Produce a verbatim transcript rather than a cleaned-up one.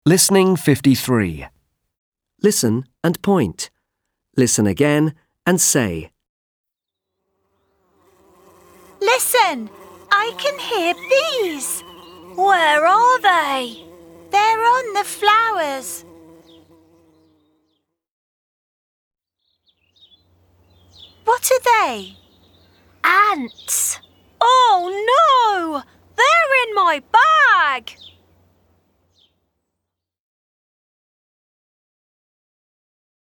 Listening fifty-three. Listen and point. Listen again and say. Listen! I can hear bees. Where are they? They're on the flowers. What are they? Ants. Oh